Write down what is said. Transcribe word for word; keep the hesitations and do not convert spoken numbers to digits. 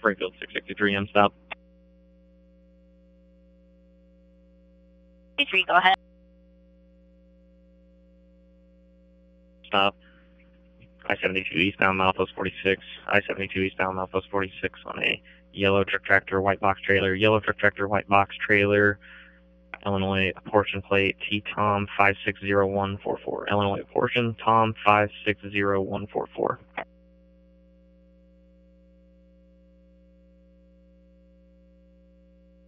Springfield six sixty-three, M stop. three, go ahead. Stop. I seventy-two eastbound, milepost forty-six. I seventy-two eastbound, milepost forty-six on a yellow truck tractor, white box trailer. Yellow truck tractor, white box trailer. Illinois portion plate T Tom five six zero one four four. Illinois portion Tom five six zero one four four.